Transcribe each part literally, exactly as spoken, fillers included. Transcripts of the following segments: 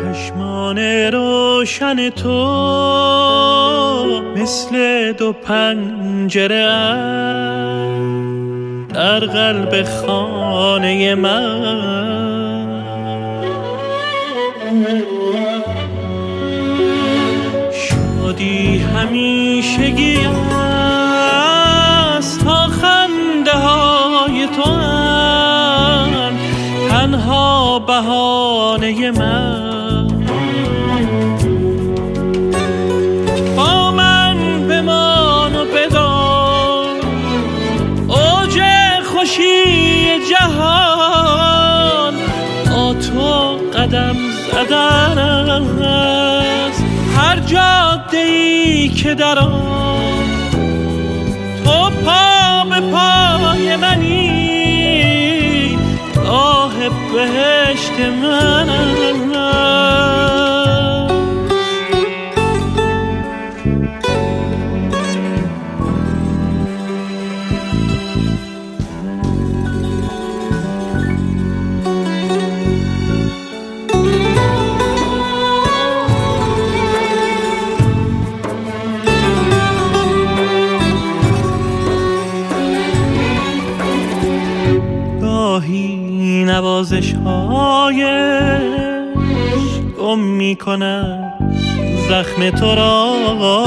چشمان روشن تو مثل دو پنجره در قلب خانه من، شادی همیشگی است تا خنده های تو هم تنها بهانه من. با من بمان و بدار اوج خوشی جهان، با تو قدم زدن است هر جاده‌ای که در آن تو پا به پای منی، راه بهشت من. گاهی نوازش هایش گم می کند زخم تو را،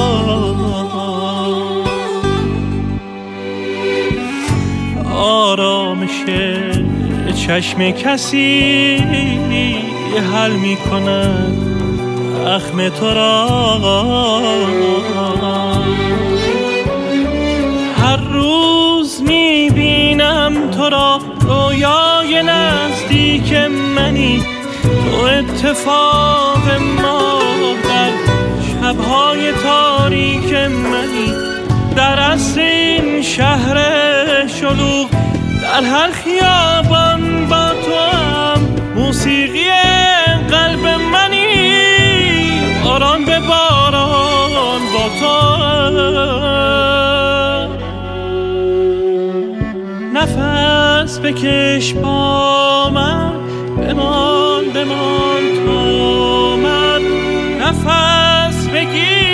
آرامش چشم کسی حل می کند زخم تو را. هر روز می بینم تو را رویای نزدیک منی، تو اتفاق ما در شبهای تاریک منی، در عصر این شهر شلوغ در هر خیابان با تو هم موسیقی قلب منی، باران به باران با تو نفس بکش با من، بمان بمان تو من، نفس بگیر